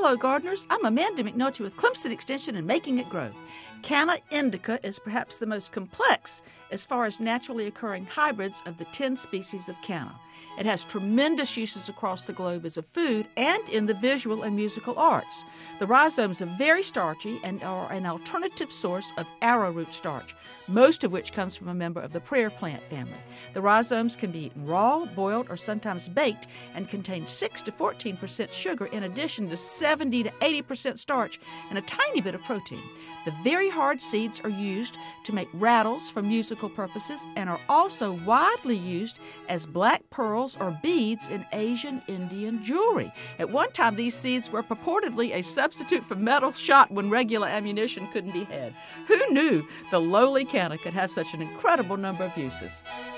Hello, gardeners. I'm Amanda McNulty with Clemson Extension and Making It Grow. Canna indica is perhaps the most complex as far as naturally occurring hybrids of the 10 species of canna. It has tremendous uses across the globe as a food and in the visual and musical arts. The rhizomes are very starchy and are an alternative source of arrowroot starch, most of which comes from a member of the prayer plant family. The rhizomes can be eaten raw, boiled, or sometimes baked and contain 6 to 14% sugar in addition to 70 to 80% starch and a tiny bit of protein. The very hard seeds are used to make rattles for musical purposes and are also widely used as black pearls or beads in Asian Indian jewelry. At one time, these seeds were purportedly a substitute for metal shot when regular ammunition couldn't be had. Who knew the lowly canna could have such an incredible number of uses?